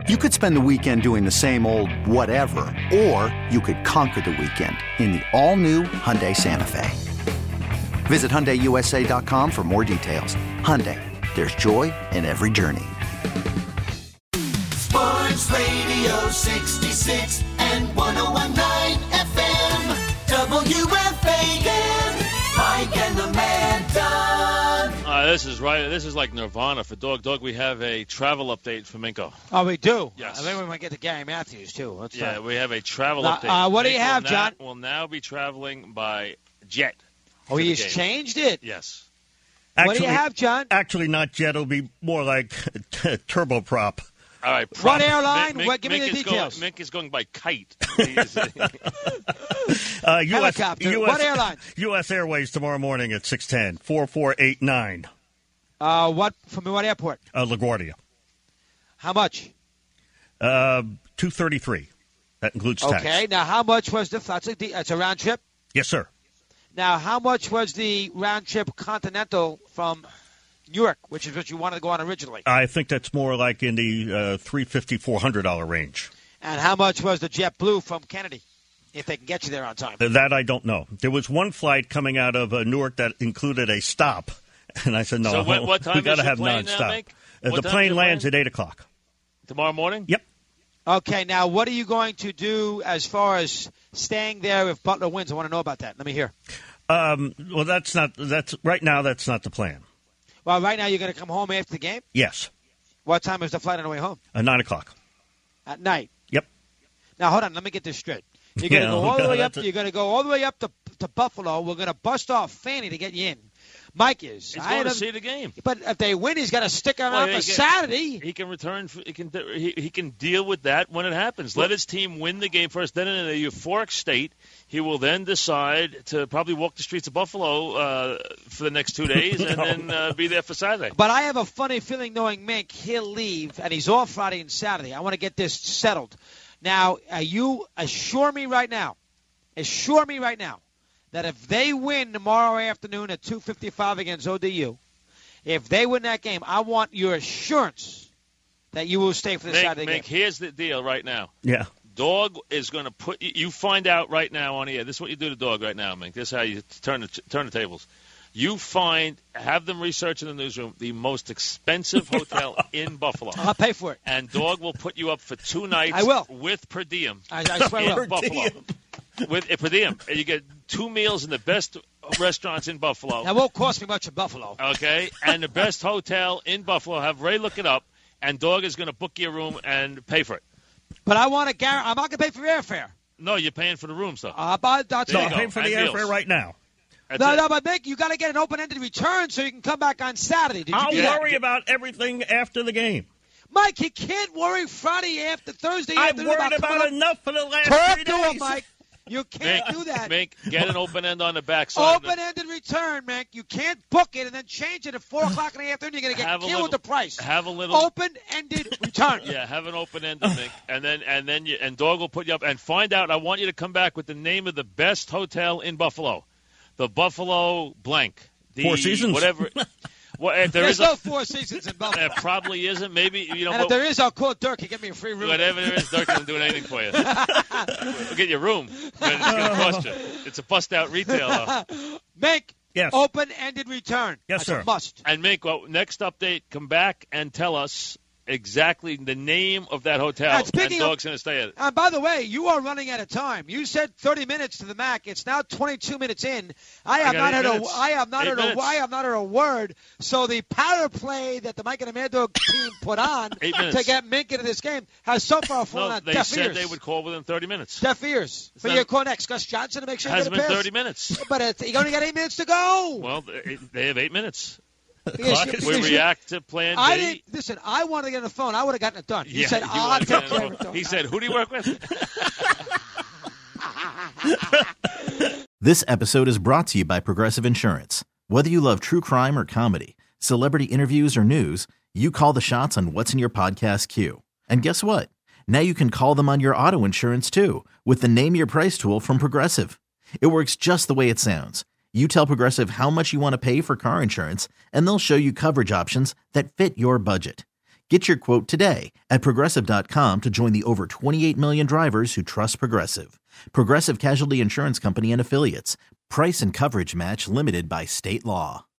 You could spend the weekend doing the same old whatever, or you could conquer the weekend in the all-new Hyundai Santa Fe. Visit HyundaiUSA.com for more details. Hyundai, there's joy in every journey. Sports Radio 66 and 101.9 FM. WFAN. Mike and the Mad Dog. This is right. This is like Nirvana for Dog. Dog, we have a travel update for Minko. Oh, we do? Yes. I think we might get to Gary Matthews, too. We have a travel update. What do you have, John? Will now be traveling by jet. Oh, he's changed it? Yes. Actually, what do you have, John? Actually, not jet. It'll be more like turboprop. All right. What airline? Give me the details. Mink is going by kite. Helicopter. What airline? U.S. Airways tomorrow morning at 6:10, 4489. From what airport? LaGuardia. How much? $233. That includes tax. Okay. Now, how much was that's a round trip? Yes, sir. Now, how much was the round trip Continental from Newark, which is what you wanted to go on originally? I think that's more like in the $350, $400 range. And how much was the JetBlue from Kennedy, if they can get you there on time? That I don't know. There was one flight coming out of Newark that included a stop, and I said, no, So what time we got to is your have plane nonstop. now, Mink? The plane lands at 8 o'clock. Tomorrow morning? Yep. Okay, now what are you going to do as far as staying there if Butler wins? I want to know about that. Let me hear. Well, that's right now that's not the plan. Well, right now you're going to come home after the game? Yes. What time is the flight on the way home? 9 o'clock. At night? Yep. Now, hold on. Let me get this straight. You're going to go all the way up. You're going to go all the way up to Buffalo. We're going to bust off Fanny to get you in. Mike is. He's going to see the game. But if they win, he's got to stick around for Saturday. He can return. He can deal with that when it happens. Let his team win the game first. Then in a euphoric state, he will then decide to probably walk the streets of Buffalo for the next 2 days and then be there for Saturday. But I have a funny feeling knowing Mink, he'll leave, and he's off Friday and Saturday. I want to get this settled. Now, you assure me right now that if they win tomorrow afternoon at 2:55 against ODU, if they win that game, I want your assurance that you will stay for the Saturday game. Here's the deal right now. Yeah. Dog is going to put you find out right now on the air. This is what you do to Dog right now, Mink. This is how you turn the tables. You have them research in the newsroom the most expensive hotel in Buffalo. I'll pay for it. And Dog will put you up for 2 nights. I will. With per diem. I swear I will. In Buffalo. With per diem. And you get 2 meals in the best restaurants in Buffalo. That won't cost me much in Buffalo. Okay? And the best hotel in Buffalo. Have Ray look it up. And Dog is going to book your room and pay for it. But I want to I'm not going to pay for airfare. No, you're paying for the room stuff. I'm paying for the airfare right now. No, but Mick, you got to get an open-ended return so you can come back on Saturday. I'll worry about everything after the game. Mike, you can't worry Friday after Thursday. I've worried about enough for the last 3 days. To him, Mike. You can't do that. Mink, get an open end on the backside. Open-ended return, Mink. You can't book it and then change it at 4 o'clock in the afternoon. You're going to get killed with the price. Have a little open-ended return. Yeah, have an open-ended, Mink, and Dog will put you up and find out. I want you to come back with the name of the best hotel in Buffalo, the Buffalo blank, the Four Seasons, whatever. Well, if there's no Four Seasons in Buffalo. There probably isn't. Maybe And if there is, I'll call Dirk. He'll get me a free room. Whatever there is, Dirk isn't doing anything for you. We'll get your room, but it's going to cost you. It's a bust-out retail, though. Mink, yes. Open-ended return. Yes, That's sir. A must. And Mink, next update, come back and tell us exactly the name of that hotel, and Dog's going to stay at it. And by the way, you are running out of time. You said 30 minutes to the Mac. It's now 22 minutes in. I have not heard a word. So the power play that the Mike and the Mad Dog team put on to get Mink into this game has so far fallen on deaf ears. They said they would call within 30 minutes. Deaf ears. But you're calling next Gus Johnson to make sure you get a pass. It has been 30 minutes. But you only got 8 minutes to go. Well, they have 8 minutes. We react to Plan B. Listen, I wanted to get on the phone. I would have gotten it done. He said, I'll take care of it. He said, who do you work with? This episode is brought to you by Progressive Insurance. Whether you love true crime or comedy, celebrity interviews or news, you call the shots on what's in your podcast queue. And guess what? Now you can call them on your auto insurance too with the Name Your Price tool from Progressive. It works just the way it sounds. You tell Progressive how much you want to pay for car insurance, and they'll show you coverage options that fit your budget. Get your quote today at Progressive.com to join the over 28 million drivers who trust Progressive. Progressive Casualty Insurance Company and Affiliates. Price and coverage match limited by state law.